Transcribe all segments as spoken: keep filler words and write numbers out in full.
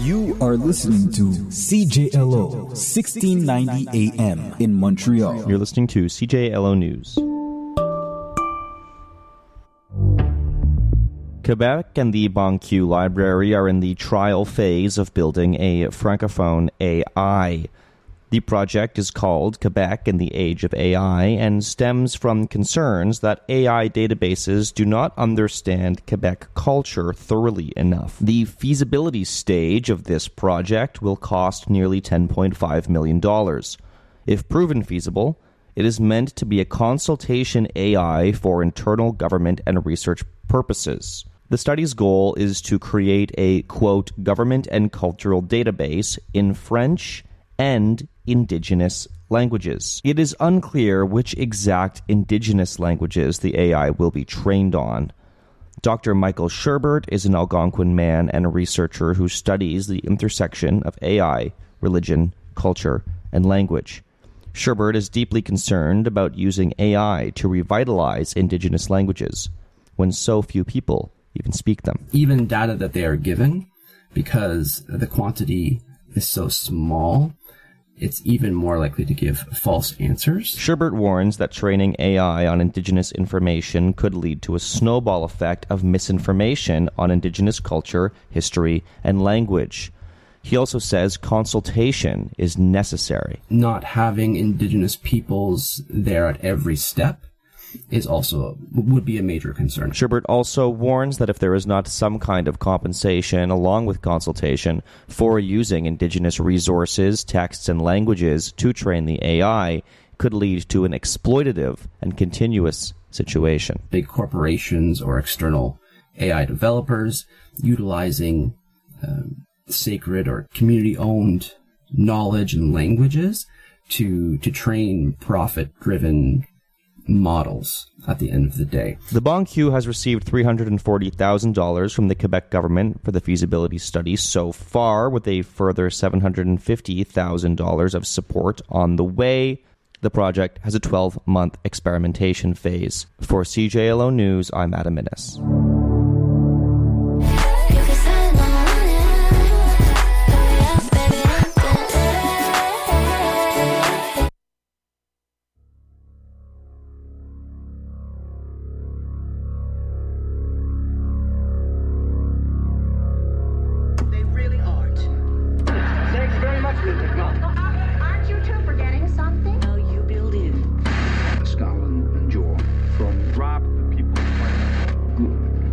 You are listening to C J L O sixteen ninety A M in Montreal. You're listening to C J L O News. Quebec and the Banque Library are in the trial phase of building a francophone A I. The project is called Quebec in the Age of A I and stems from concerns that A I databases do not understand Quebec culture thoroughly enough. The feasibility stage of this project will cost nearly ten point five million dollars. If proven feasible, it is meant to be a consultation A I for internal government and research purposes. The study's goal is to create a, quote, government and cultural database in French and Indigenous languages. It is unclear which exact Indigenous languages the A I will be trained on. Doctor Michael Sherbert is an Algonquin man and a researcher who studies the intersection of A I, religion, culture, and language. Sherbert is deeply concerned about using A I to revitalize Indigenous languages when so few people even speak them. Even data that they are given, because the quantity is so small, it's even more likely to give false answers. Sherbert warns that training A I on Indigenous information could lead to a snowball effect of misinformation on Indigenous culture, history, and language. He also says consultation is necessary. Not having Indigenous peoples there at every step is also would be a major concern. Sherbert also warns that if there is not some kind of compensation along with consultation for using Indigenous resources, texts, and languages to train the A I, could lead to an exploitative and continuous situation. Big corporations or external A I developers utilizing um, sacred or community-owned knowledge and languages to to train profit-driven models at the end of the day. The Banque has received three hundred forty thousand dollars from the Quebec government for the feasibility study so far, with a further seven hundred fifty thousand dollars of support on the way. The project has a twelve-month experimentation phase. For C J L O News, I'm Adam Innes. Skull and jaw from Rob, the people. Good.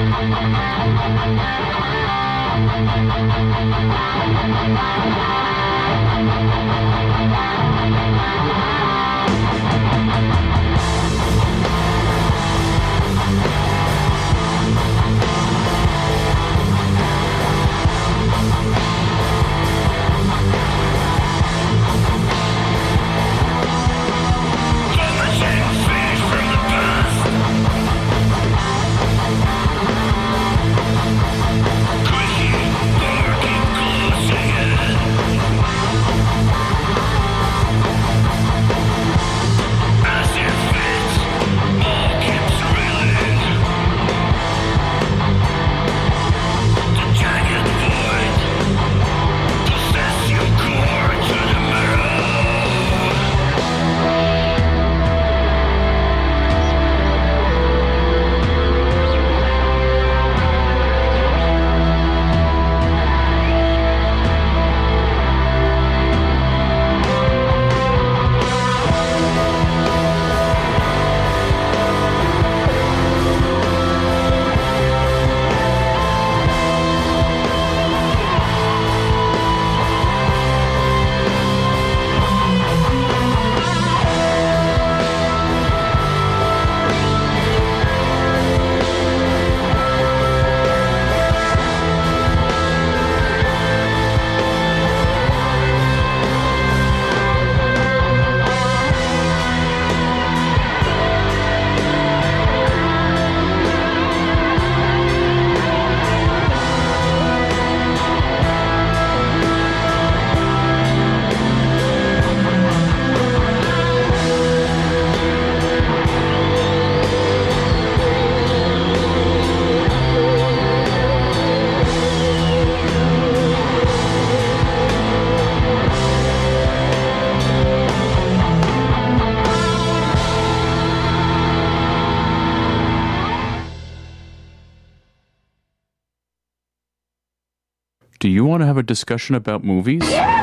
Do you want to have a discussion about movies?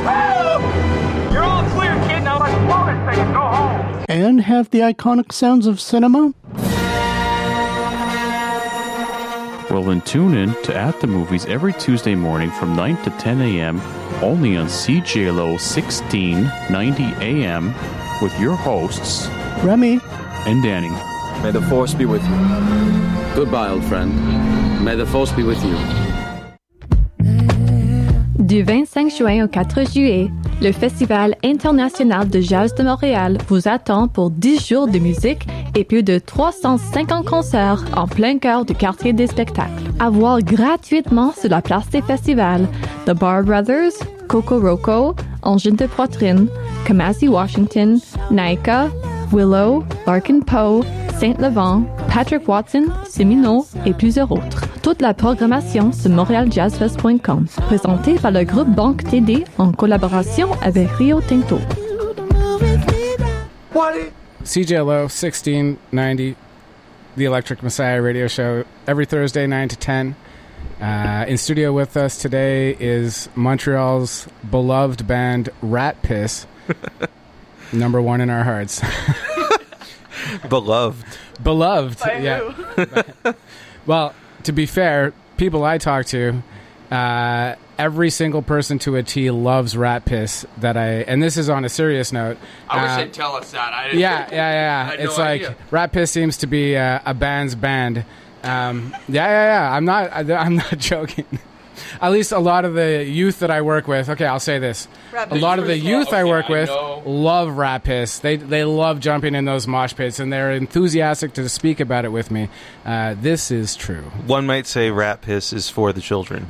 Yahoo! You're all clear, kid. Now let's blow this thing and go home. And have the iconic sounds of cinema? Well, then tune in to At the Movies every Tuesday morning from nine to ten a.m. only on C J L O sixteen ninety A M with your hosts, Remy and Danny. May the Force be with you. Goodbye, old friend. May the Force be with you. Du vingt-cinq juin au quatre juillet, le Festival international de jazz de Montréal vous attend pour dix jours de musique et plus de trois cent cinquante concerts en plein cœur du quartier des spectacles. À voir gratuitement sur la place des festivals, The Bar Brothers, Coco Roco, Engine de Poitrine, Kamasi Washington, Naika, Willow, Larkin Poe, Saint-Levant, Patrick Watson, Semino et plusieurs autres. Toute la programmation sur montreal jazz fest point com. Présenté par le groupe Banque T D en collaboration avec Rio Tinto. C J L O sixteen ninety, the Electric Messiah radio show, every Thursday nine to ten. Uh, in studio with us today is Montreal's beloved band Rat Piss, number one in our hearts. Beloved. Beloved, yeah. Well, to be fair, people I talk to, uh, every single person to a T loves Rat Piss. That I, and this is on a serious note. I wish uh, they'd tell us that. I didn't yeah, yeah, yeah. I had It's no like idea. Rat Piss seems to be uh, a band's band. Um, yeah, yeah, yeah. I'm not. I, I'm not joking. At least a lot of the youth that I work with. Okay, I'll say this: a lot of the youth I work with love Rat Piss. They they love jumping in those mosh pits, and they're enthusiastic to speak about it with me. Uh, this is true. One might say Rat Piss is for the children.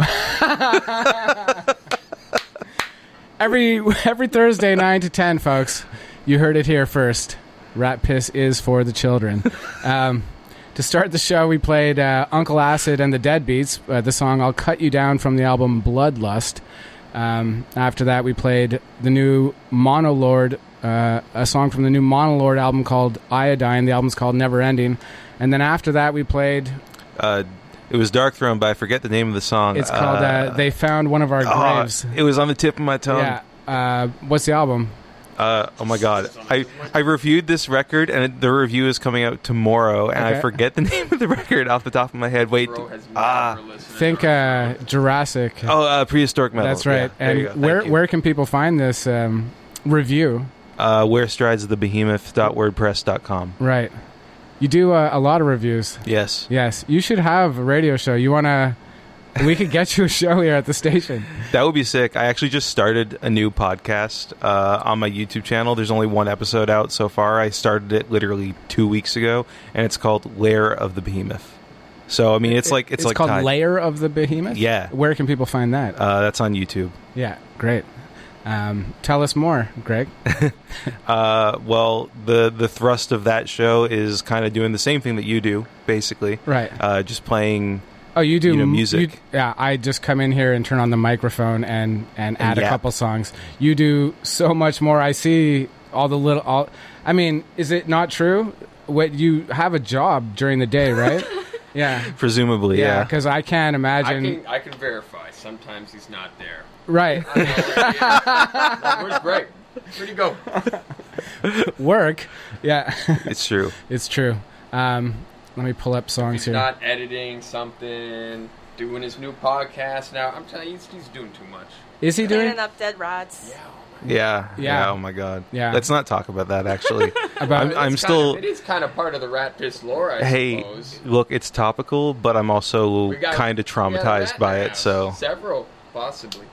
every every Thursday, nine to ten, folks. You heard it here first. Rat Piss is for the children. Um, To start the show, we played uh, Uncle Acid and the Deadbeats, uh, the song I'll Cut You Down from the album Bloodlust. Um, after that, we played the new Monolord, uh, a song from the new Monolord album called Iodine. The album's called Never Ending. And then after that, we played... Uh, it was Dark Throne, but I forget the name of the song. It's called uh, They Found One of Our oh, Graves. It was on the tip of my tongue. Yeah. Uh, what's the album? Uh, oh my god, I, I reviewed this record and the review is coming out tomorrow, and Okay. I forget the name of the record off the top of my head. Wait, ah, Think uh, Jurassic. oh, uh, Prehistoric Metal. That's right. Yeah, there you and go. Thank where you. where can people find this um, review? Uh, where strides of the behemoth dot wordpress dot com. Right. You do uh, a lot of reviews. Yes. Yes. You should have a radio show. You want to... We could get you a show here at the station. That would be sick. I actually just started a new podcast uh, on my YouTube channel. There's only one episode out so far. I started it literally two weeks ago, and it's called Lair of the Behemoth. So, I mean, it's like... It's, It's like called tied- Layer of the Behemoth? Yeah. Where can people find that? Uh, that's on YouTube. Yeah, great. Um, tell us more, Greg. Uh, well, the the thrust of that show is kind of doing the same thing that you do, basically. Right. Uh, just playing... Oh, you do you know, m- music. you- yeah, I just come in here and turn on the microphone and, and add a yap. couple songs. You do so much more. I see all the little... All, I mean, is it not true? What you have a job during the day, right? Yeah. Presumably, Yeah, yeah. because I can't I imagine... can, I can verify. Sometimes he's not there. Right. Where's Greg? Where'd he go? Work. Yeah. It's true. It's true. Um, let me pull up songs He's here. not editing something, doing his new podcast now. I'm telling you, he's, he's doing too much. Is he doing... Cleaning up dead rats. Yeah. Yeah, Yeah. yeah. Oh my god. Yeah. Let's not talk about that. Actually, About- I'm, I'm It's still. Kind of, it is kind of part of the Rat Piss lore, I Hey, suppose. look, it's topical, but I'm also We got- kind of we got traumatized rat by it. mass. So Several, possibly.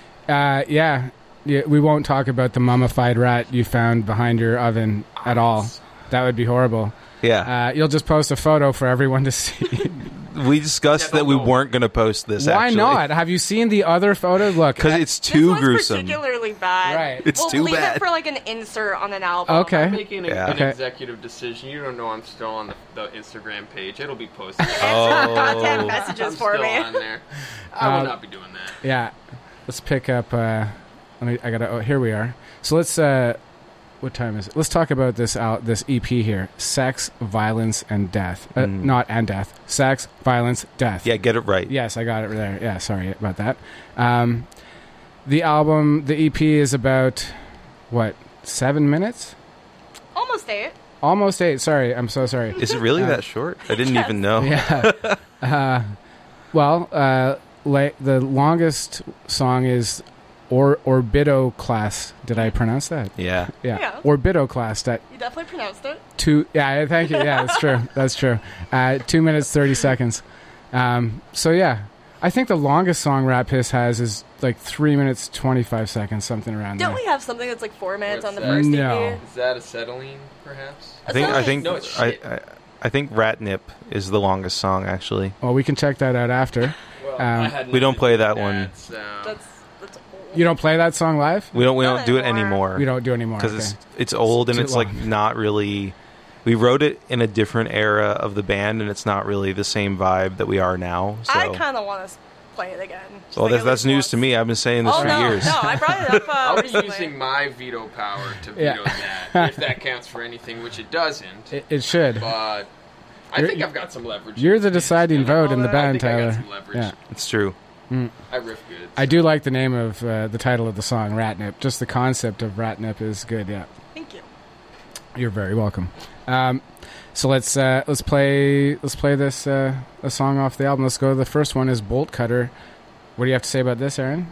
Uh, yeah. yeah. We won't talk about the mummified rat you found behind your oven at all. That would be horrible. yeah, Uh, you'll just post a photo for everyone to see. we discussed Yeah, that we don't know. weren't going to post this. Why actually. not? Have you seen the other photo? Look. Because uh, it's This too one's gruesome. particularly bad. Right. It's we'll too leave bad. it for like an insert on an album. Okay. I'm making a, Yeah. an Okay. executive decision. You don't know I'm still on the, the Instagram page. It'll be posted. Oh. Contact I'm messages for still me. on there. I will Um, not be doing that. Yeah. Let's pick up. Uh, let me. I gotta. Oh, here we are. So let's. Uh, what time is it? Let's talk about this out. This E P here. Sex, violence, and death. Uh, Mm. Not and death. Sex, violence, death. Yeah, get it right. Yes, I got it there. Yeah, sorry about that. Um, the album, the E P is about what? Seven minutes? Almost eight. Almost eight. Sorry, I'm so sorry. Is it really Uh, that short? I didn't Yes. even know. Yeah. uh, well, uh, la- the longest song is or Orbido Class. Did I pronounce that? Yeah. Yeah. Yeah. Orbido Class. That You definitely pronounced it. two. Yeah. Thank you. Yeah, that's true. That's true. Uh, two minutes thirty seconds. Um, so yeah, I think the longest song Rat Piss has is like three minutes twenty five seconds, something around Don't there. we have something that's like four minutes What's on the that? first No. E P? Is that acetylene, perhaps? I think. I think. No, it's I, shit. I, I think Ratnip is the longest song. Actually, Well, we can check that out after. Well, Um, I had we don't nothing play to that do with one. that, so- That's that's old. You don't play that song live? we don't. We Not don't do it anymore. anymore. We don't do anymore. because Okay. it's it's old and too it's like long. not really. We wrote it in a different era of the band, and it's not really the same vibe that we are now. So, I kind of want to play it again. Just, well, like, that's, at that's least news once. to me. I've been saying this Oh for no, years. no! I brought it up uh, I'll be recently. using my veto power to Yeah. veto that, if that counts for anything, which it doesn't. It, it should. But I You're- think I've got some leverage. You're the deciding vote in the I band, think I got Tyler. some leverage. Yeah. It's true. Mm. I riff good. I do like the name of uh, the title of the song, Ratnip. Just the concept of Ratnip is good. Yeah, Thank you. you're very welcome. Um, so let's uh, let's play let's play this uh, a song off the album. Let's go. The first one is Bolt Cutter. What do you have to say about this, Aaron?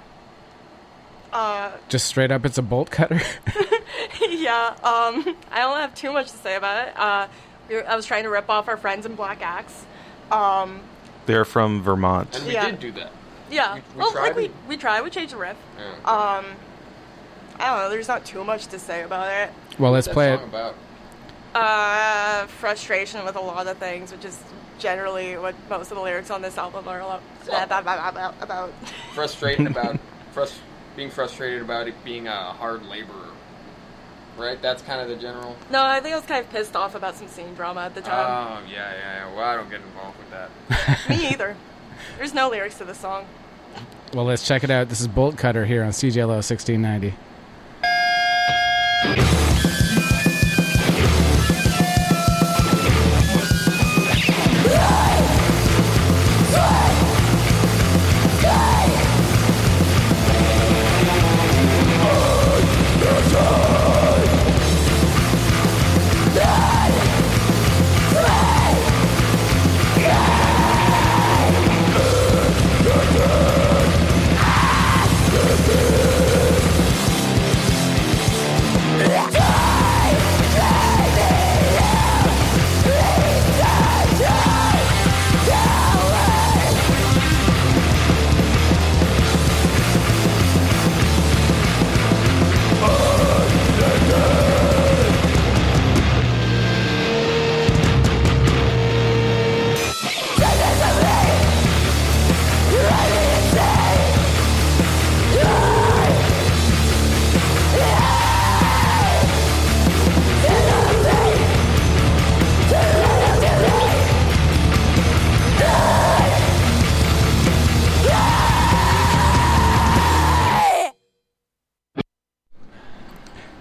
Uh, Just straight up, it's a bolt cutter. yeah. Um, I don't have too much to say about it. Uh, we were, I was trying to rip off our friends in Black Axe. Um, They're from Vermont. And we Yeah. did do that. yeah. We- we well, tried like we it. we tried. We changed the riff. Yeah. Um, I don't know. There's not too much to say about it. Well, let's What's that play it. song about? Uh, frustration with a lot of things, which is generally what most of the lyrics on this album are about. about, about. Frustrated about frust- being frustrated about it being a hard laborer. Right? That's kind of the general. No, I think I was kind of pissed off about some scene drama at the time. Oh, yeah, yeah, yeah. Well, I don't get involved with that. Me either. There's no lyrics to this song. Well, let's check it out. This is Bolt Cutter here on C J L O sixteen ninety. Better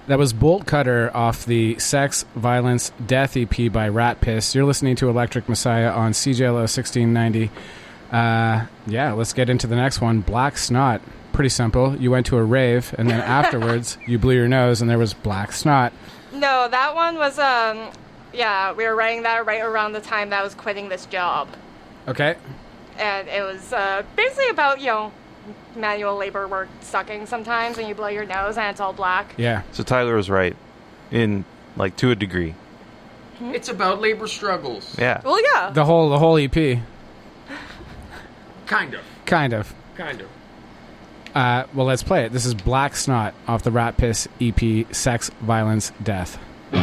That was Bolt Cutter off the Sex, Violence, Death E P by Rat Piss. You're listening to Electric Messiah on C J L O sixteen ninety. Uh, yeah, let's get into the next one. Black Snot. Pretty simple. You went to a rave, and then afterwards you blew your nose, and there was black snot. No, that one was, um, yeah, we were writing that right around the time that I was quitting this job. Okay. And it was uh, basically about, you know, manual labor work sucking sometimes when you blow your nose and it's all black. Yeah. So Tyler was right, in, like, to a degree. It's about labor struggles. Yeah. Well, yeah. The whole the whole E P. Kind of. Kind of. Kind of. Uh, well, let's play it. This is Black Snot off the Rat Piss E P, Sex, Violence, Death.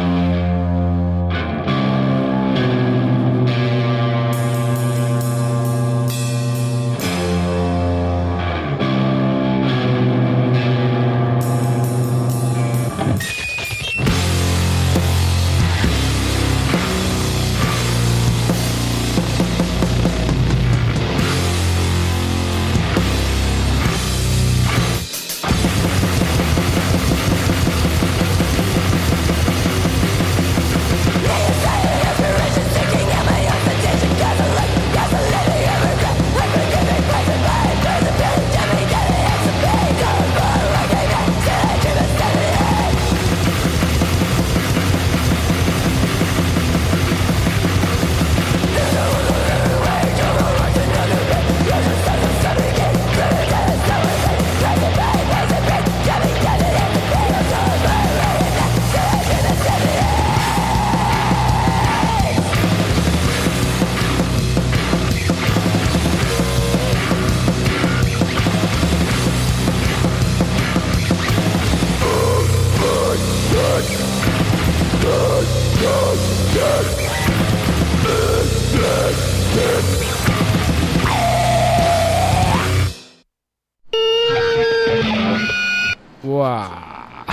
Wow.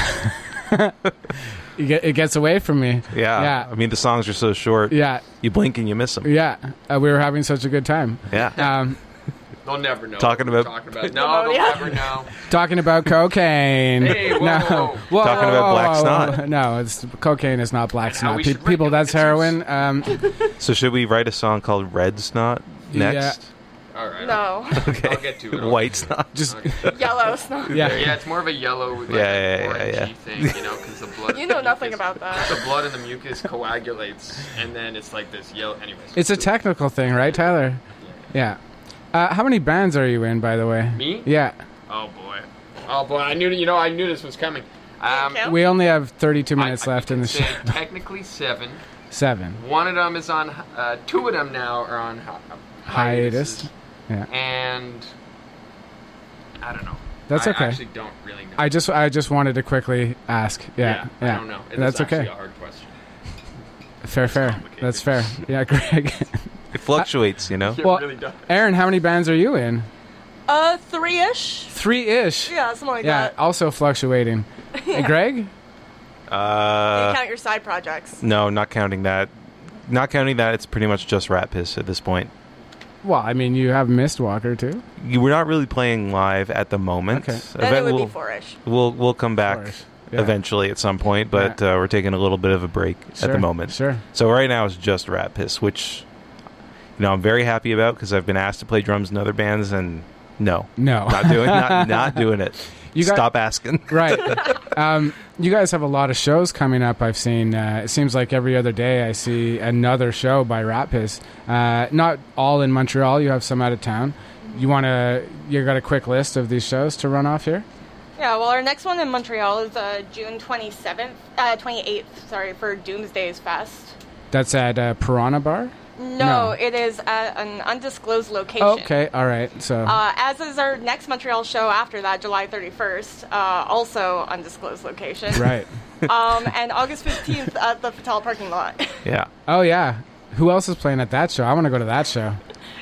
you get, it gets away from me. Yeah. Yeah. I mean, the songs are so short. Yeah. You blink and you miss them. Yeah. Uh, we were having such a good time. Yeah. Um, They'll never know. Talking about- Talking about no, they'll never know. talking about cocaine. Hey, whoa, no. whoa. Whoa, Talking whoa, about whoa, black whoa, snot. whoa. No, it's cocaine is not black how snot. we Pe- should people, regulate that's the heroin. Um, So should we write a song called Red Snot next? All right. No. Okay. I'll get to it. I'll White get to Snot. just Yellow snot. Yeah. Yeah, it's more of a yellow, like, Yeah, yeah, yeah, orangey yeah. thing, you know, because the blood. You know the nothing mucus- about that. The blood in the mucus coagulates, and then it's like this yellow. Anyways. It's a technical thing, right, Tyler? Yeah. Uh, how many bands are you in, by the way? Me? Yeah. Oh boy. Oh boy. I knew. You know, I knew this was coming. Um, Okay. We only have thirty-two minutes I, I left in can the say show. technically seven. Seven. One of them is on. Uh, two of them now are on hi- Hiatus. hiatuses. Yeah. And I don't know. That's I okay. actually don't really know. I just I just wanted to quickly ask. Yeah. yeah, Yeah. I don't know. It That's is actually okay. a hard question. Fair, fair. complicated. That's fair. Yeah, Greg. It fluctuates, you know? It Well, really does. Aaron, how many bands are you in? Uh, three-ish? Three-ish. Yeah, something like Yeah, that. also fluctuating. Hey, Greg? You Uh, count your side projects. no, not counting that. Not counting that, it's pretty much just Rat Piss at this point. Well, I mean, you have Mistwalker, too. You- We're not really playing live at the moment. Okay. Then Event- it would we'll, be four-ish. we'll we'll come back Four-ish. Yeah. eventually at some point, but uh, we're taking a little bit of a break at Sure, the moment. sure. So right now it's just Rat Piss, which you know I'm very happy about because I've been asked to play drums in other bands, and no, No. not doing not not doing it. You got- Stop asking. Right. Um, you guys have a lot of shows coming up. I've seen. Uh, it seems like every other day I see another show by Rat Piss. Uh, not all in Montreal. You have some out of town. You want to? You got a quick list of these shows to run off here? Yeah, well, our next one in Montreal is uh, June twenty-seventh, uh, twenty-eighth, sorry, for Doomsday's Fest. That's at uh, Piranha Bar. No, No. it is at an undisclosed location. Okay. All right. So. Uh, as is our next Montreal show after that, July thirty-first, uh, also undisclosed location. right. Um, and August fifteenth at the Fatal parking lot. Yeah. Oh yeah. Who else is playing at that show? I want to go to that show.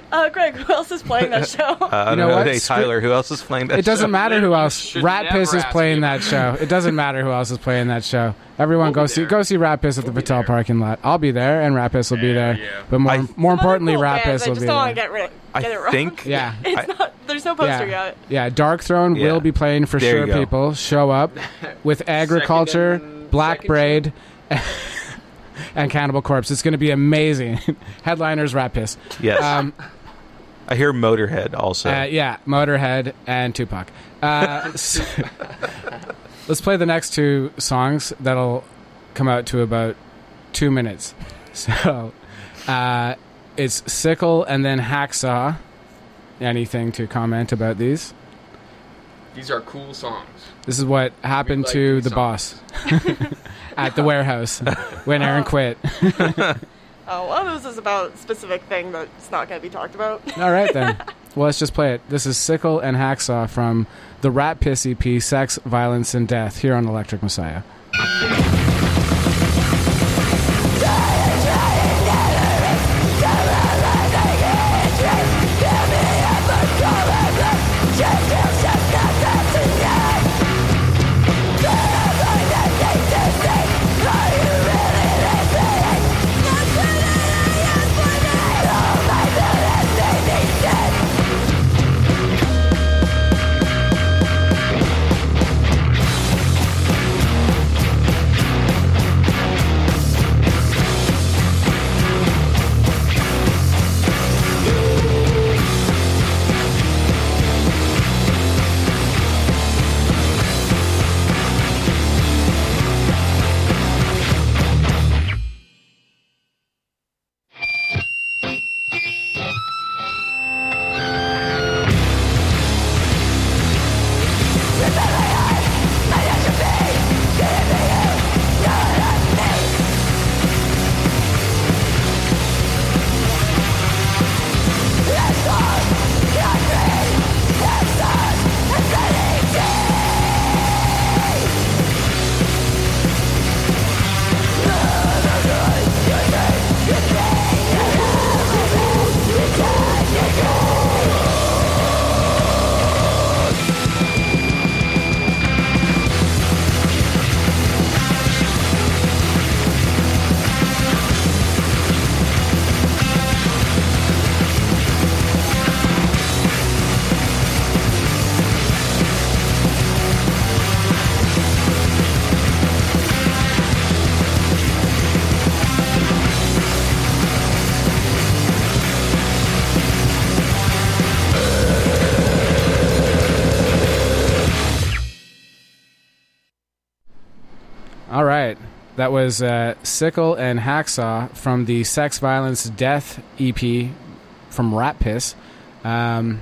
Uh, Greg, who else is playing that show? Uh, I You don't know know. what? Hey, Tyler, who else is playing that It doesn't show? matter who else. should Rat never Piss is ask playing me. that show. It doesn't matter who else is playing that show. Everyone go see go see Rat Piss at the Patel parking lot. I'll be there, and Rat Piss will be there. But more I- more importantly, Cool Rat bands, Piss I will just be don't want to there. get, ri- I get it wrong. think- Yeah. It's I- not, there's no poster Yeah, yet. yeah. Dark Throne Yeah. will be playing for There you sure. go. People show up with Agriculture, and- Black second Braid, and Cannibal Corpse. It's going to be amazing. Headliners, Rat Piss. Yes. Um, I hear Motorhead also. Uh, yeah, Motorhead and Tupac. Uh, s- let's play the next two songs that'll come out to about two minutes. So uh, it's Sickle and then Hacksaw. Anything to comment about these? These are cool songs. This is what happened like to these the songs. boss at the warehouse when Aaron quit. Oh, well, this is about a specific thing that's not going to be talked about. All right, then. Well, let's just play it. This is Sickle and Hacksaw from the Rat Piss E P, Sex, Violence, and Death, here on Electric Messiah. All right. That was uh, Sickle and Hacksaw from the Sex, Violence, Death E P from Rat Piss. Um,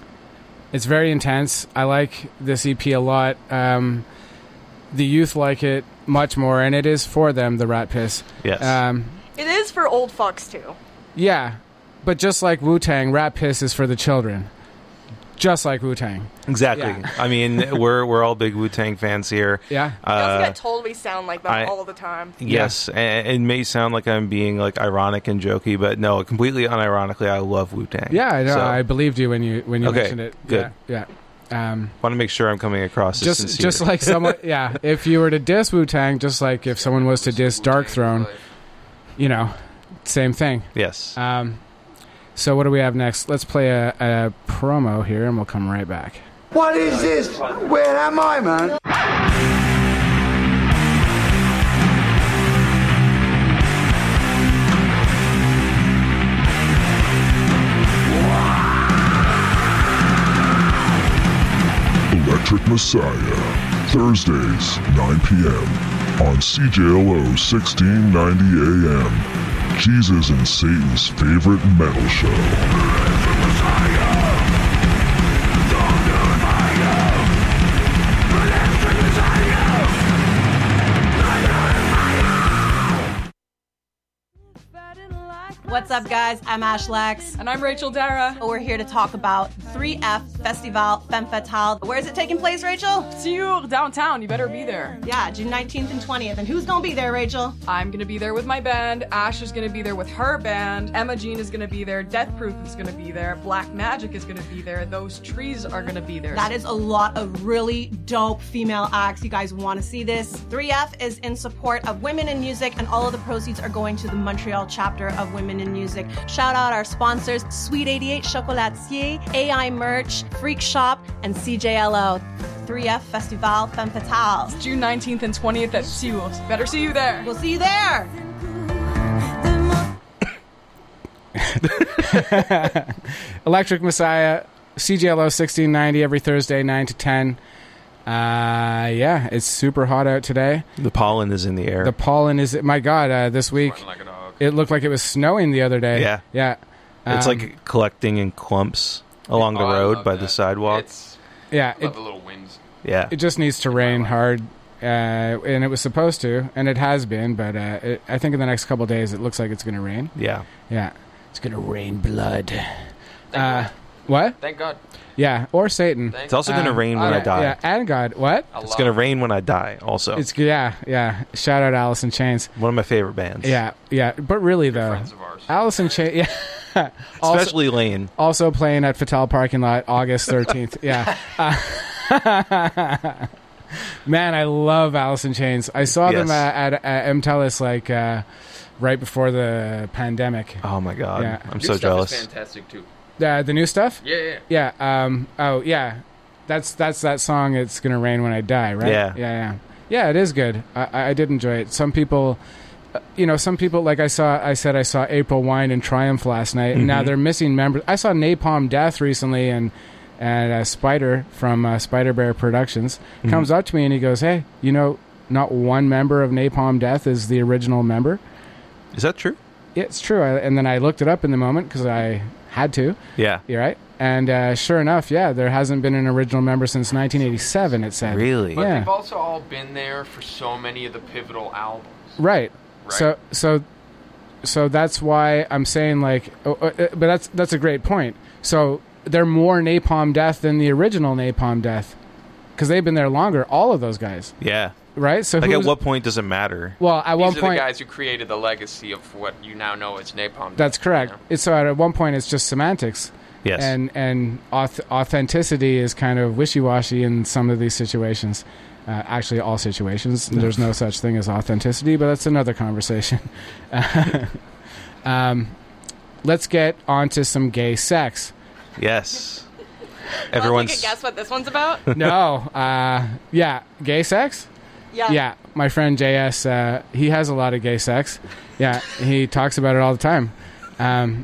it's very intense. I like this E P a lot. Um, the youth like it much more, and it is for them, the Rat Piss. Yes. Um, It is for old fucks, too. yeah, but just like Wu-Tang, Rat Piss is for the children. Just like Wu-Tang. Exactly. Yeah. I mean, we're we're all big Wu-Tang fans here. Yeah. We also Uh, get told we sound like them I- all the time. Yes, and it may sound like I'm being like ironic and jokey, but no, completely unironically, I love Wu-Tang. Yeah, I know. So, I believed you when you when you Okay, mentioned it. good. Yeah. yeah. Um, want to make sure I'm coming across as just sincere. just like someone, yeah. If you were to diss Wu-Tang, just like if someone was to diss Dark Throne, you know, same thing. Yes. Um, so what do we have next? Let's play a, a promo here, and we'll come right back. What is this? Where am I, man? Electric Messiah, Thursdays, nine p.m. on C J L O sixteen ninety A M, Jesus and Satan's favorite metal show. What's up, guys? I'm Ash Lex. And I'm Rachel Dara. We're here to talk about three F Festival Femme Fatale. Where is it taking place, Rachel? Sur downtown. You better be there. Yeah, June nineteenth and twentieth. And who's going to be there, Rachel? I'm going to be there with my band. Ash is going to be there with her band. Emma Jean is going to be there. Death Proof is going to be there. Black Magic is going to be there. Those Trees are going to be there. That is a lot of really dope female acts. You guys want to see this? three F is in support of women in music, and all of the proceeds are going to the Montreal chapter of Women in Music. Shout out our sponsors, Sweet eighty-eight Chocolatier, A I Merch, Freak Shop, and C J L O. three F Festival Femme Fatale. It's June nineteenth and twentieth at Sewell. Better see you there. We'll see you there. Electric Messiah, C J L O sixteen ninety every Thursday, nine to ten. Uh, yeah, it's super hot out today. The pollen is in the air. The pollen is, my God, uh, this week, like a dog. It looked like it was snowing the other day. Yeah. Yeah. It's Um, like collecting in clumps along the Oh, I road love by that. the sidewalk. It's, Yeah. I love It, the little winds. yeah. it just needs to rain hard. Uh, and it was supposed to, and it has been, but uh, it, I think in the next couple of days it looks like it's going to rain. Yeah. Yeah. It's going to rain blood. Thank Uh, God. what? Thank God. Yeah, or Satan. Thank It's also going to Uh, rain when yeah, I die. Yeah, and God. What? I It's love going it. to rain when I die also. It's yeah, yeah. Shout out Alice in Chains. One of my favorite bands. Yeah, yeah. But really though, friends of ours. Alice in Chains. Yeah. also, Especially Lane. also playing at Fatale Parking Lot, August thirteenth. Yeah. Uh, man, I love Alice in Chains. I saw them uh, Yes. at, at M Telus like uh, right before the pandemic. Oh my God. Yeah. I'm New so stuff jealous. is fantastic too. Uh, the new stuff. Yeah, yeah. Yeah. Um. Oh, yeah. That's that's that song. It's gonna rain when I die, right? Yeah. Yeah. Yeah. Yeah. It is good. I, I did enjoy it. Some people, uh, you know, some people like I saw. I said I saw April Wine and Triumph last night, and now Mhm. they're missing members. I saw Napalm Death recently, and and uh, Spider from uh, Spider Bear Productions Mhm. comes up to me and he goes, "Hey, you know, not one member of Napalm Death is the original member." Is that true? Yeah, it's true. I, and then I looked it up in the moment because I had to. Yeah. You're right. And uh, sure enough, yeah, there hasn't been an original member since nineteen eighty-seven, it said. Really? But Yeah. they've also all been there for so many of the pivotal albums. Right. Right. So so so that's why I'm saying like oh, uh, uh, but that's that's a great point. So they're more Napalm Death than the original Napalm Death cuz they've been there longer, all of those guys. Yeah. Right? So Like at who's- what point does it matter? Well, at These one are point the guys who created the legacy of what you now know as Napalm. that's Death, correct. you know? It's so at one point it's just semantics. Yes. And and auth- authenticity is kind of wishy-washy in some of these situations. Uh, actually, all situations. There's no such thing as authenticity, but that's another conversation. um, let's get on to some gay sex. Yes. Everyone's. Everyone's. Well, guess what this one's about? No. Uh, yeah, gay sex? Yeah. Yeah, my friend J S, uh, he has a lot of gay sex. Yeah, he talks about it all the time. Um,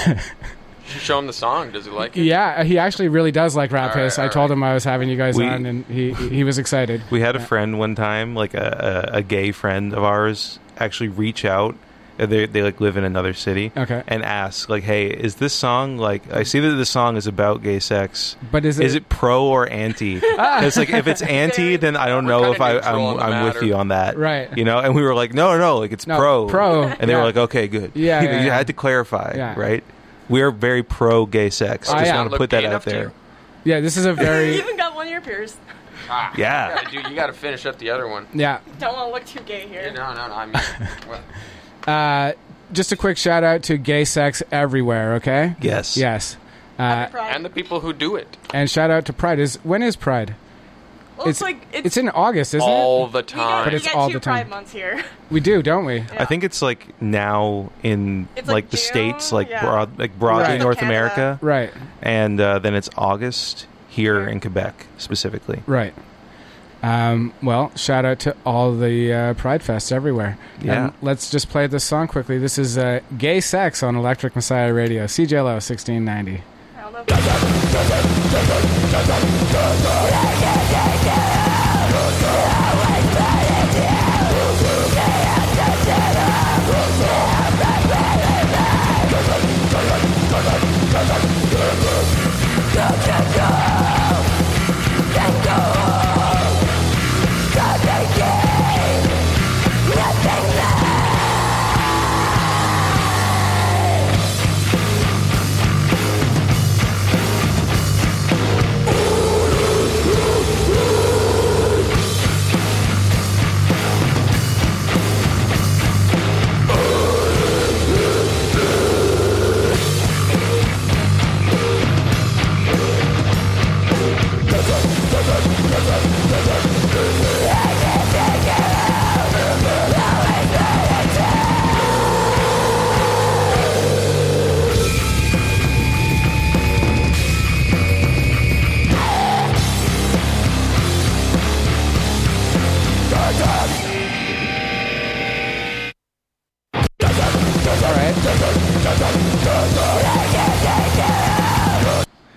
You should show him the song. Does he like it? yeah, he actually really does like Rap All right, Piss. I all told him I was having you guys We- on, and he he was excited. We had a friend one time, like a, a, a gay friend of ours, actually reach out. uh, They they like live in another city. Okay. And ask like, "Hey, is this song like? I see that this song is about gay sex, But is it- is it pro or anti? It's like if it's anti, then I don't We're know kinda if I neutral I'm, on the I'm with matter. you on that, Right. You know." And we were like, "No, no, like it's No, pro, pro, And they yeah. were like, "Okay, good." Yeah, you, yeah, you yeah. had to clarify, Yeah. right? We are very pro gay sex. Oh, Just yeah. want to Look put that gay out enough to there. you? Yeah, this is a You very even got one of your peers. Ah, Yeah. You gotta, do, you gotta finish up the other one. yeah. Don't want to look too gay here. No, no, no. I mean, well, Uh, just a quick shout out to gay sex everywhere. Okay. Yes. Yes. Uh, Happy Pride. and the people who do it and shout out to Pride. Is when is Pride? Well, it's, like it's, It's in August, isn't all it? the we time. got, But we it's got all two the time. Pride months here. We do, don't we? I think it's like now in It's like, like the June, states, like yeah. broad, like broadly Right. North Canada. America, Right. and uh, then it's August here in Quebec specifically. Right. Um, well, shout out to all the uh, Pride Fests everywhere. Yeah. And let's just play this song quickly. This is uh, Gay Sex on Electric Messiah Radio, C J L O sixteen ninety. I don't know if Nothing left.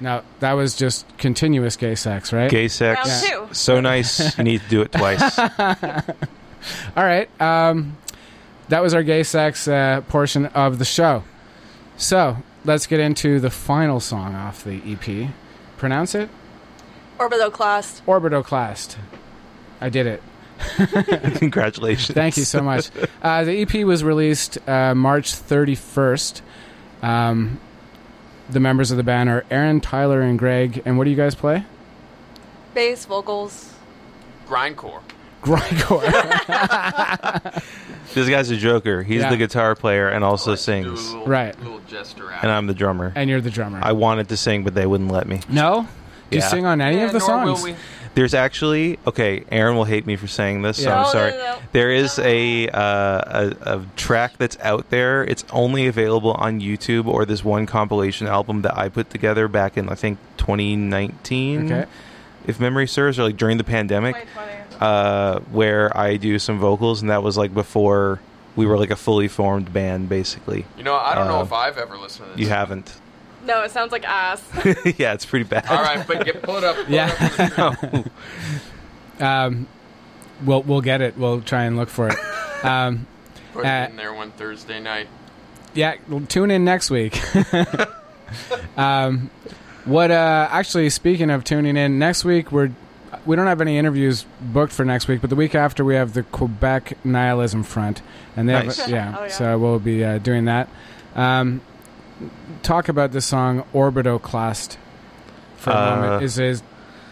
No, that was just continuous gay sex, right? Gay sex. Round two. So nice, you need to do it twice. All right. Um, that was our gay sex uh, portion of the show. So let's get into the final song off the E P. Pronounce it? Orbitoclast. Orbitoclast. I did it. Congratulations. Thank you so much. Uh, the E P was released uh, March thirty-first. Um, the members of the band are Aaron, Tyler, and Greg. And what do you guys play? Bass, vocals. Grindcore. Grindcore. This guy's a joker. He's Yeah. the guitar player and also like to do a sings. little- Right. Little jester And I'm the drummer. And you're the drummer. I wanted to sing, but they wouldn't let me. No? Do you Yeah. sing on any Yeah, of the nor songs? will we. There's actually okay. Aaron will hate me for saying this, so Yeah. I'm No, sorry. no, no, no. There is a, uh, a a track that's out there. It's only available on YouTube or this one compilation album that I put together back in I think twenty nineteen, Okay. if memory serves, or like during the pandemic, uh, where I do some vocals, and that was like before we were like a fully formed band, basically. You know, I don't know Uh, if I've ever listened to this. You haven't. No, it sounds like ass. Yeah, it's pretty bad. All right, but get, pull it up. Pull Yeah. It up on the screen. Um, we'll, we'll get it. We'll try and look for it. Um, Put uh, it in there one Thursday night. Yeah, well, tune in next week. um, what? Uh, actually, speaking of tuning in, next week we're we don't have any interviews booked for next week, but the week after we have the Quebec Nihilism Front, and they Nice. have yeah, Oh, yeah. so we'll be uh, doing that. Um, talk about this song Orbitoclast for a Uh, moment. Is is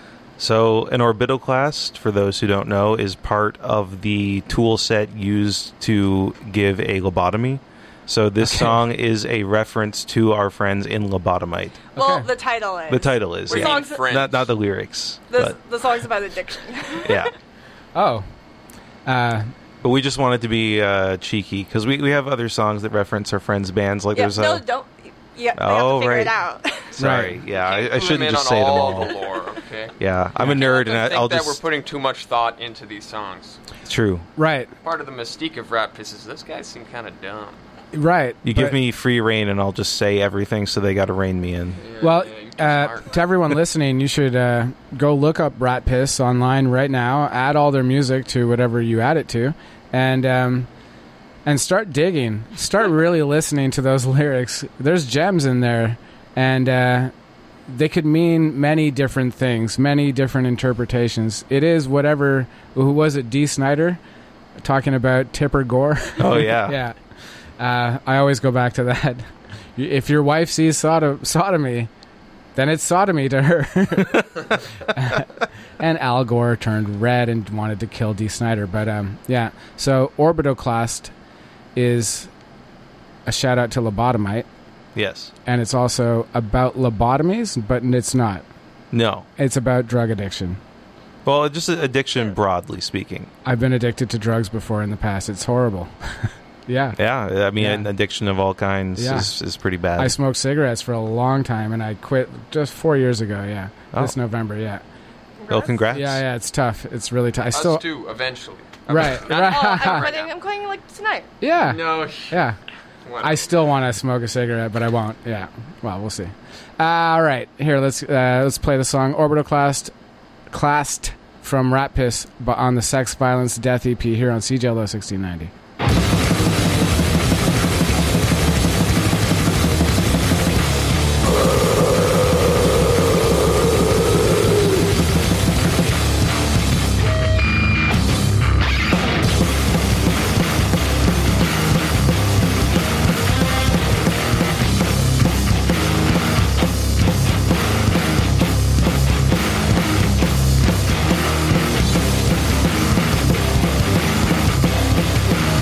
So an orbitoclast, for those who don't know, is part of the tool set used to give a lobotomy. So this Okay. song is a reference to our friends in Lobotomite. Well, Okay. the title is. The title is, We're yeah. talking Songs- French. Not, not the lyrics, The, but the song's about addiction. yeah. oh, uh, But we just wanted to be uh, cheeky because we, we have other songs that reference our friends' bands. Like yeah, there's no, a don't. Yeah, they Oh, have to figure right. it out. sorry, Right. yeah, I, I Clue them shouldn't in just on say them all all. the lore, okay? Yeah, I'm a Can't nerd, let them and I, think I'll that just we're putting too much thought into these songs. true. right, Part of the mystique of Rat Piss is those guys seem kind of dumb. right. You give but- me free reign, and I'll just say everything, so they got to rein me in. Yeah, Well, yeah, you're too uh, smart. to everyone listening, you should uh, go look up Rat Piss online right now. Add all their music to whatever you add it to, and um, and start digging. Start really listening to those lyrics. There's gems in there, and uh, they could mean many different things, many different interpretations. It is whatever. Who was it? Dee Snider talking about Tipper Gore. Oh yeah, Yeah. Uh, I always go back to that. If your wife sees sodom- sodomy, then it's sodomy to her. And Al Gore turned red and wanted to kill Dee Snider. But um, yeah, so Orbitoclast is a shout out to Lobotomite, yes, and it's also about lobotomies, but it's not. no. It's about drug addiction. Well, just addiction, broadly speaking. I've been addicted to drugs before in the past. It's horrible. Yeah. Yeah, I mean, Yeah. an addiction of all kinds Yeah. is, is pretty bad. I smoked cigarettes for a long time, and I quit just four years ago. Yeah, Oh. this November. Yeah, Well, congrats. yeah, yeah. It's tough. It's really tough. I Us still too, eventually. right, Not- right. Oh, I'm quitting. I'm quitting like tonight. yeah, No. yeah. What? I still want to smoke a cigarette, but I won't. Yeah. Well, we'll see. Uh, all right, here let's uh, let's play the song Orbitoclast, classed from Rat Piss, but on the Sex, Violence, Death E P here on C J L O sixteen ninety. We'll be right back.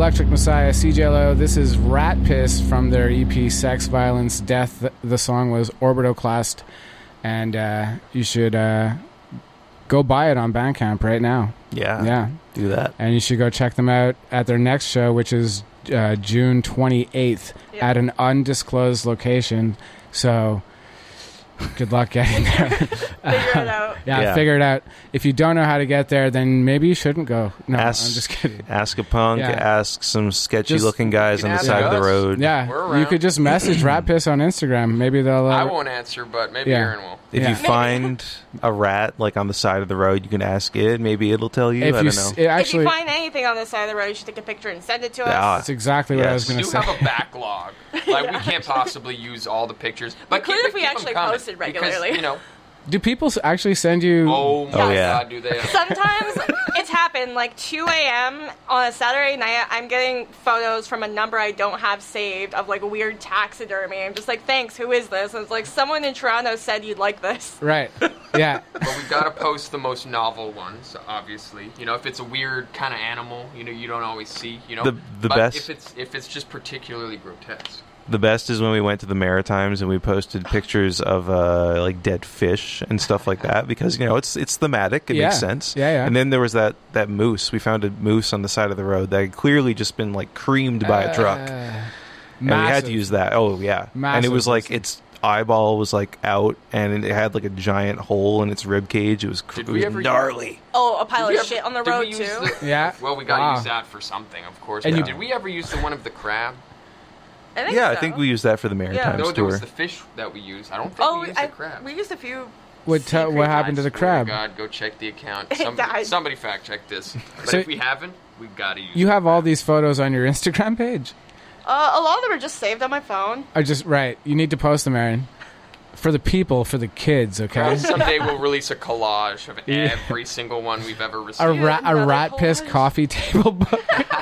Electric Messiah, C J L O. This is Rat Piss from their E P Sex, Violence, Death. The song was Orbitoclast, and uh, you should uh, go buy it on Bandcamp right now. Yeah, yeah, do that. And you should go check them out at their next show, which is uh, June twenty-eighth Yeah. at an undisclosed location. So good luck getting there. Figure it out. Yeah, Yeah. figure it out. If you don't know how to get there, then maybe you shouldn't go. No, ask, I'm just kidding. Ask a punk. Yeah. Ask some sketchy Just- looking guys You on can the ask side of the us. road. Yeah, We're you around. could just message Rat Piss on Instagram. Maybe they'll. Uh, I won't answer, but maybe yeah. Aaron will. If Yeah. you find a rat like on the side of the road, you can ask it. Maybe it'll tell you. If I you don't know. s- it actually, if you find anything on the side of the road, you should take a picture and send it to us. Ah, that's exactly what I was yes. going We to do say. have a backlog. Like, we can't possibly use all the pictures. But could keep, if we keep 'em actually coming, posted regularly. Because, you know, Do people s- actually send you? oh my Oh, yeah. God, do they? Sometimes it's happened, like two a.m. on a Saturday night, I'm getting photos from a number I don't have saved of, like, weird taxidermy. I'm just like, thanks, who is this? And it's like, someone in Toronto said you'd like this. Right. Yeah. But we've got to post the most novel ones, obviously. You know, if it's a weird kind of animal, you know, you don't always see, you know. The- the but best- if it's if it's just particularly grotesque. The best is when we went to the Maritimes and we posted pictures of uh, like dead fish and stuff like that because you know it's it's thematic. It Yeah. makes sense. Yeah, yeah. And then there was that that moose. We found a moose on the side of the road that had clearly just been like creamed by a truck, Uh, and we had massive. to use that. Oh yeah, and it Massive was like moose. its eyeball was like out and it had like a giant hole in its rib cage. It was cr- Did it we was ever- gnarly. Oh, a pile Did we of ever- shit on the did we road, use too? the- Yeah. Well, we got to Wow. use that for something, of course. And But you- did we ever use the one of the crab? I think Yeah, so. I think we used that for the Maritimes No, there tour. was the fish that we used. I don't think Oh, we used I, the crab. we used a few. What, te- what happened to the I swear crab? God, go check the account. It Somebody, died. somebody fact check this. But So- if we haven't, we got to use You it. have all these photos on your Instagram page? Uh, a lot of them are just saved on my phone. I just right. You need to post them, Aaron. For the people, for the kids, okay? Someday we'll release a collage of Yeah. every single one we've ever A, received. ra- a another rat piss collage? coffee table book,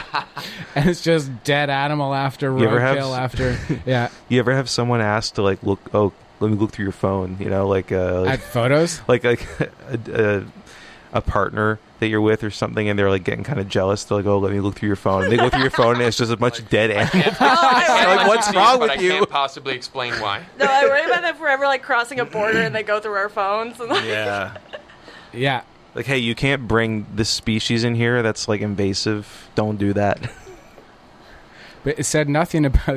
and it's just dead animal after You ever have- roadkill after yeah. You ever have someone ask to like look? Oh, let me look through your phone. You know, like uh, like, At photos. like like a, a, a partner that you're with or something, and they're like getting kind of jealous. They're like, "Oh, let me look through your phone." And they go through your phone, and it's just a bunch of dead animals. like, what's See, wrong but with I you? can't possibly explain why. No, I worry about them forever, like crossing a border and they go through our phones. And, like, Yeah, Yeah. like hey, you can't bring this species in here. That's like invasive. Don't do that. But it said nothing about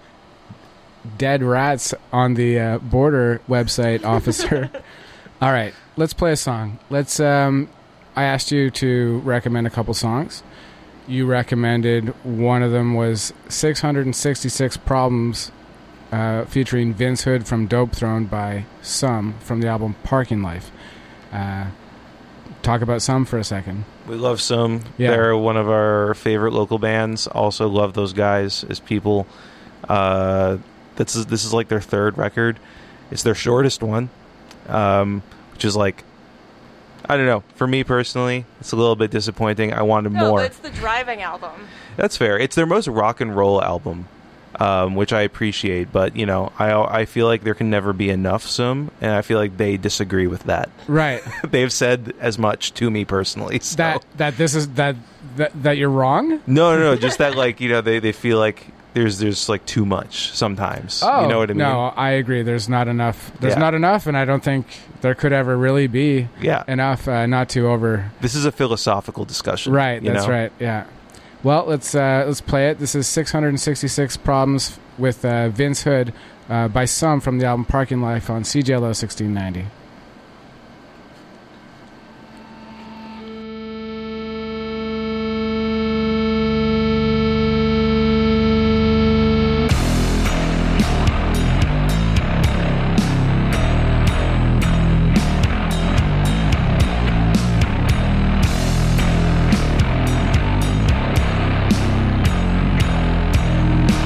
dead rats on the uh, border website, officer. All right, let's play a song. Let's. Um, I asked you to recommend a couple songs. You recommended one of them was six hundred sixty-six Problems, uh, featuring Vince Hood from Dope Throne by Some from the album Parking Life. Uh, talk about Some for a second. We love some. Yeah. They're one of our favorite local bands. Also love those guys as people. Uh, this is this is like their third record. It's their shortest one, um, which is like, I don't know. For me personally, it's a little bit disappointing. I wanted no, more. but it's the driving album. That's fair. It's their most rock and roll album, um, which I appreciate. But you know, I I feel like there can never be enough some, and I feel like they disagree with that. Right. They've said as much to me personally. So. That that this is that that, that you're wrong. No, no, no. Just that, like, you know, they, they feel like there's there's like too much sometimes. Oh, you know what I mean? no, I agree. There's not enough. There's Yeah. not enough, and I don't think there could ever really be Yeah. enough uh, not to over. This is a philosophical discussion. Right, you that's know? right. Yeah. Well, let's uh, let's play it. This is six hundred sixty-six Problems with uh, Vince Hood uh, by Some from the album Parking Life on C J L O sixteen ninety.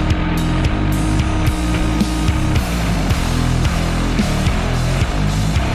Thank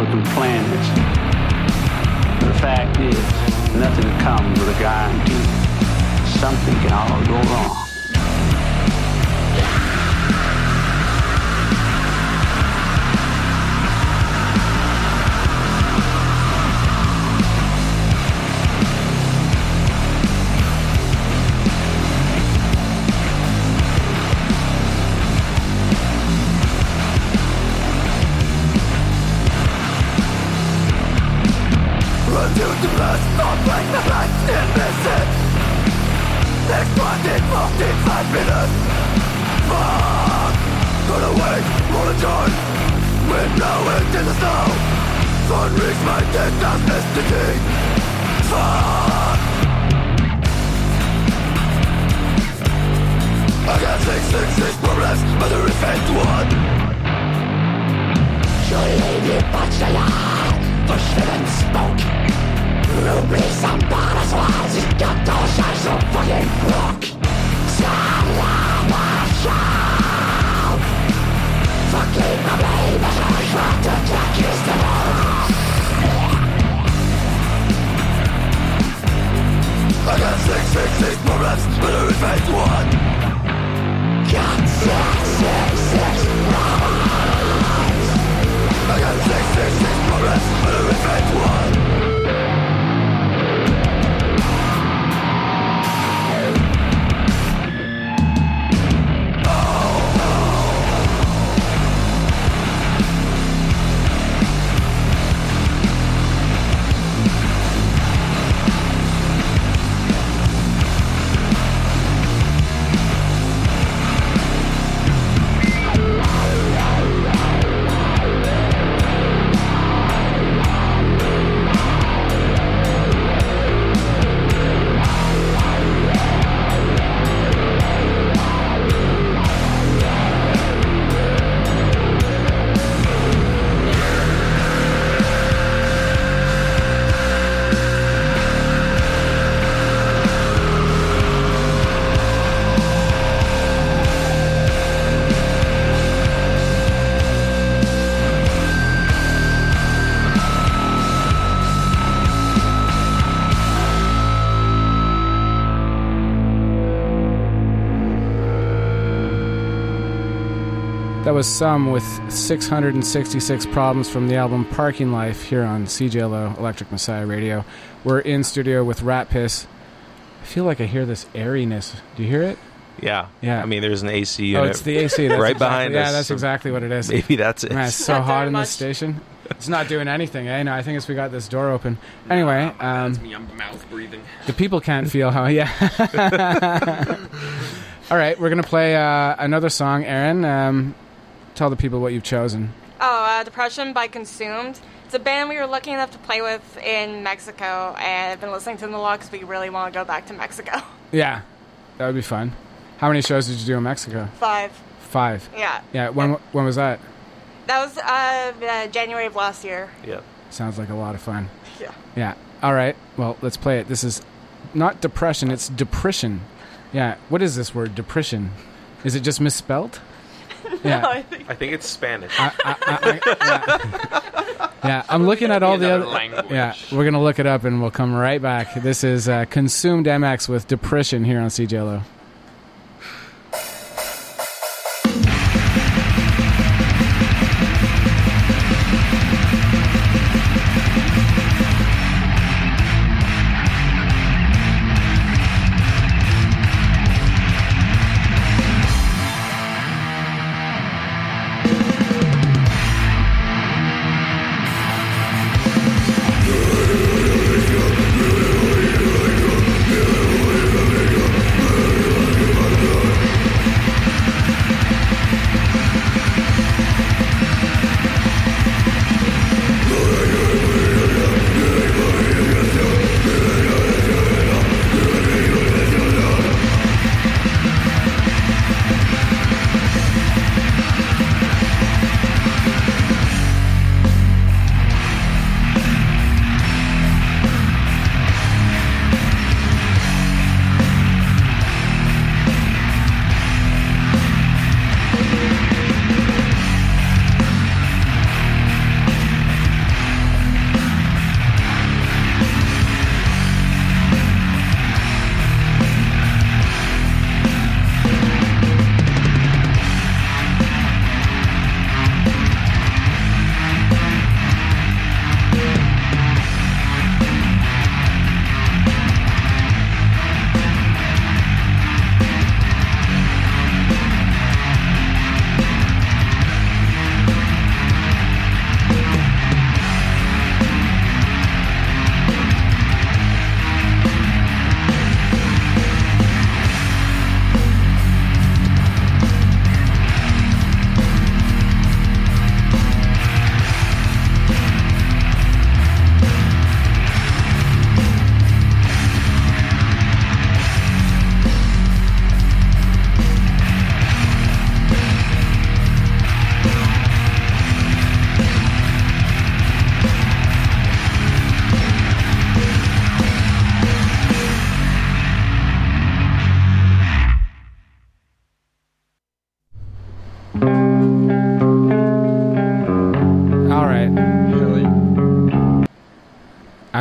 travel through planets. The fact is, nothing comes with a guarantee. Something can all go wrong. That was Some with six hundred sixty-six Problems from the album Parking Life here on C J L O Electric Messiah Radio. We're in studio with Rat Piss. I feel like I hear this airiness. Do you hear it? Yeah. Yeah. I mean, there's an A C unit. Oh, it's the A C. That's right exactly, behind yeah, us. Yeah, that's exactly what it is. Maybe that's it. Man, it's so hot in this station. It's not doing anything, eh? No, I think it's we got this door open. Anyway, um, That's me. I'm mouth breathing. the people can't feel how, yeah. All right, we're going to play uh, another song. Aaron, um, tell the people what you've chosen. Oh, uh, Depression by Consumed. It's a band we were lucky enough to play with in Mexico, and I've been listening to them a lot because we really want to go back to Mexico. Yeah, that would be fun. How many shows did you do in Mexico? Five. Five. Yeah. Yeah, when when was that? That was uh, uh, January of last year. Yeah. Sounds like a lot of fun. Yeah. Yeah. All right, well, let's play it. This is not depression, it's depression. Yeah, what is this word, depression? Is it just misspelled? Yeah. No, I think, I think it's Spanish. I, I, I, yeah. yeah, I'm looking at all the other language. Yeah, we're gonna look it up and we'll come right back. This is uh, Consumed M X with Depression here on C J L O. Yeah.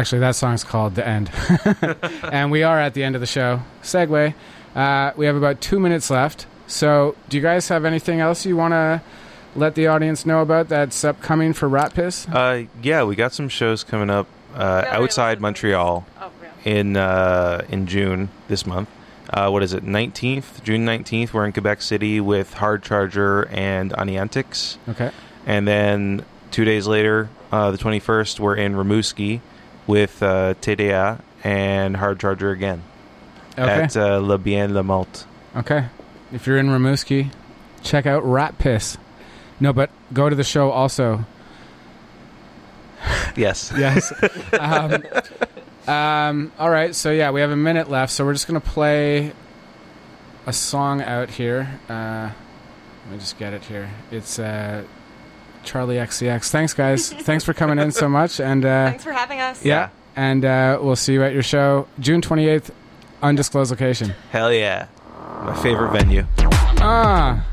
Actually, that song's called The End. And we are at the end of the show. Segue. Uh, we have about two minutes left. So do you guys have anything else you want to let the audience know about that's upcoming for Rat Piss? Uh, yeah, we got some shows coming up uh, outside Montreal in uh, in June this month. Uh, what is it, nineteenth? June nineteenth, we're in Quebec City with Hard Charger and Aniantics. Okay. And then two days later, uh, the twenty-first, we're in Rimouski with uh, T D A and Hard Charger again. Okay. At uh, Le Bien Le Malt. Okay. If you're in Rimouski, check out Rat Piss. No, but go to the show also. Yes. Yes. Um, um, all right. So, yeah, we have a minute left. So we're just going to play a song out here. Uh, let me just get it here. It's uh, Charlie X C X. Thanks, guys. Thanks for coming in so much. And uh, Thanks for having us. Yeah. And uh, we'll see you at your show June twenty-eighth, undisclosed location. Hell yeah. My favorite venue. Ah.